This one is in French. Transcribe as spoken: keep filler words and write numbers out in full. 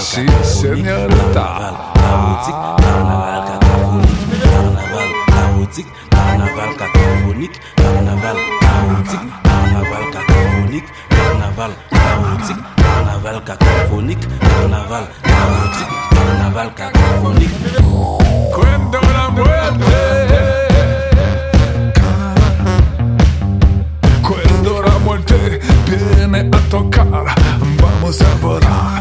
Sí, señorita. Carnaval cacophonique, carnaval chaotique, carnaval cacophonique, carnaval chaotique, carnaval cacophonique, carnaval chaotique, carnaval cacophonique, carnaval chaotique, carnaval cacophonique. Cuando la muerte, cuando la muerte viene a tocar, vamos a volar.